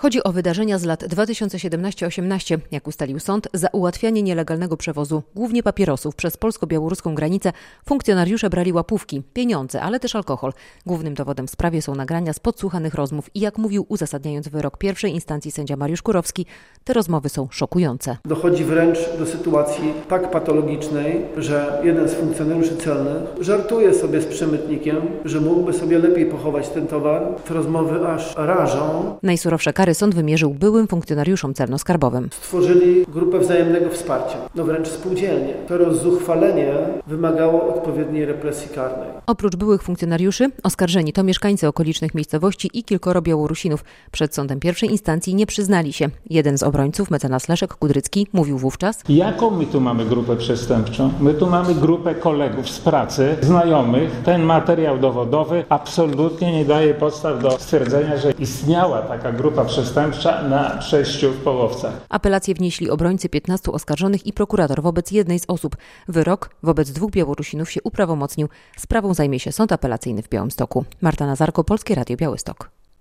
Chodzi o wydarzenia z lat 2017-18. Jak ustalił sąd, za ułatwianie nielegalnego przewozu, głównie papierosów, przez polsko-białoruską granicę funkcjonariusze brali łapówki, pieniądze, ale też alkohol. Głównym dowodem w sprawie są nagrania z podsłuchanych rozmów i jak mówił, uzasadniając wyrok pierwszej instancji sędzia Mariusz Kurowski, te rozmowy są szokujące. Dochodzi wręcz do sytuacji tak patologicznej, że jeden z funkcjonariuszy celnych żartuje sobie z przemytnikiem, że mógłby sobie lepiej pochować ten towar. Te rozmowy aż rażą. Najsurowsze kary sąd wymierzył byłym funkcjonariuszom celno-skarbowym. Stworzyli grupę wzajemnego wsparcia, wręcz spółdzielnie. To rozzuchwalenie wymagało odpowiedniej represji karnej. Oprócz byłych funkcjonariuszy, oskarżeni to mieszkańcy okolicznych miejscowości i kilkoro Białorusinów. Przed sądem pierwszej instancji nie przyznali się. Jeden z obrońców, mecenas Leszek Kudrycki, mówił wówczas: Jaką my tu mamy grupę przestępczą? My tu mamy grupę kolegów z pracy, znajomych. Ten materiał dowodowy absolutnie nie daje podstaw do stwierdzenia, że istniała taka grupa przestępcza na przejściu w Połowcach. Apelację wnieśli obrońcy 15 oskarżonych i prokurator wobec jednej z osób. Wyrok wobec 2 Białorusinów się uprawomocnił. Sprawą zajmie się sąd apelacyjny w Białymstoku. Marta Nazarko, Polskie Radio Białystok.